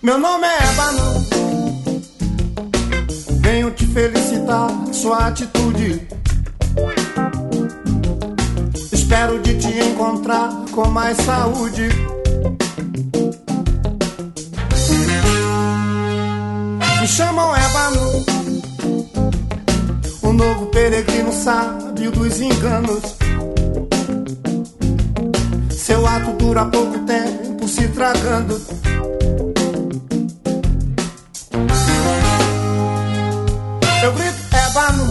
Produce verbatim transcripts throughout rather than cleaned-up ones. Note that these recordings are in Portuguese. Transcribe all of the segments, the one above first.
Meu nome é Ébano, venho te felicitar, sua atitude. Espero de te encontrar com mais saúde. Me chamam Ébano, o novo peregrino sábio dos enganos. Seu ato dura pouco tempo se tragando. Eu grito Ébano,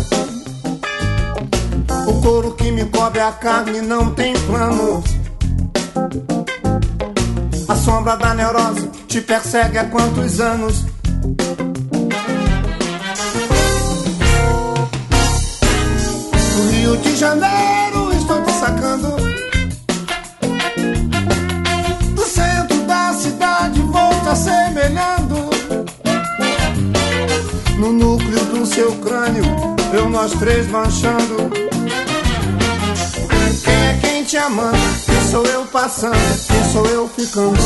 o couro que me cobre a carne não tem plano. A sombra da neurose te persegue há quantos anos? No Rio de Janeiro estou te sacando, do centro da cidade vou te assemelhando. No núcleo do seu crânio, eu nós três manchando. Quem é quem te amando? Quem sou eu passando? Quem sou eu ficando?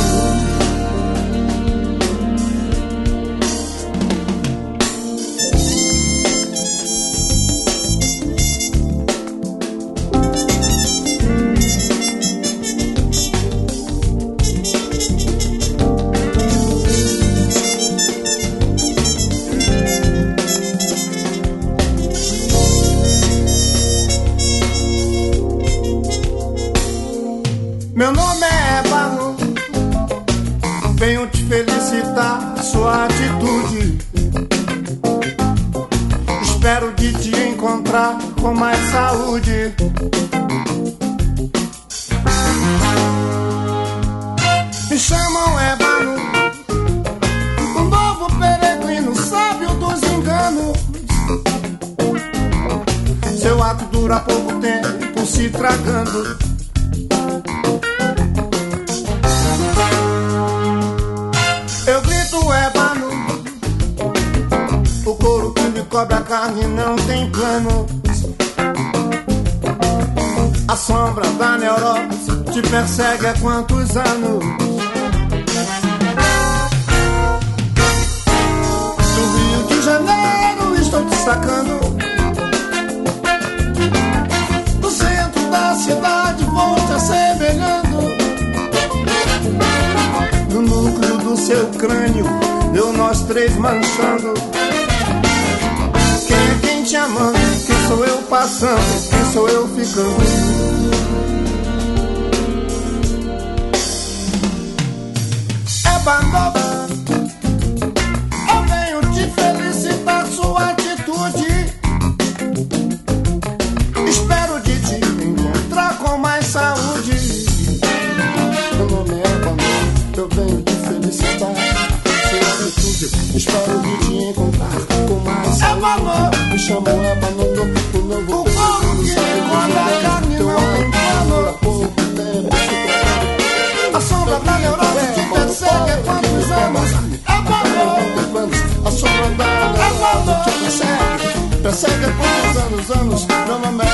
Meu nome é Ébano, venho te felicitar, sua atitude. Espero de te encontrar com mais saúde. Me chamam Ébano, um novo peregrino sábio dos enganos. Seu ato dura pouco tempo se tragando. Eu grito Ébano, o couro que me cobre a carne não tem plano. A sombra da neurose te persegue há quantos anos? Do Rio de Janeiro estou te sacando, do centro da cidade vou te assemelhando. No núcleo do seu crânio, eu nós três manchando. Quem é quem te amando? Quem sou eu passando? Quem sou eu ficando? Ébano, eu venho te felicitar, sua atitude. Espero de te encontrar com mais saúde. Meu nome é Ébano, eu venho te felicitar, sua atitude. Espero de te encontrar com mais saúde. Me chamo Ébano, o novo peregrino sábio dos enganos. Teu ato dura pouco tempo se tragando. A sombra da neurose te persegue há quantos anos? Ébano, a sombra da neurose te persegue. Persegue há quantos anos, anos? Meu nome é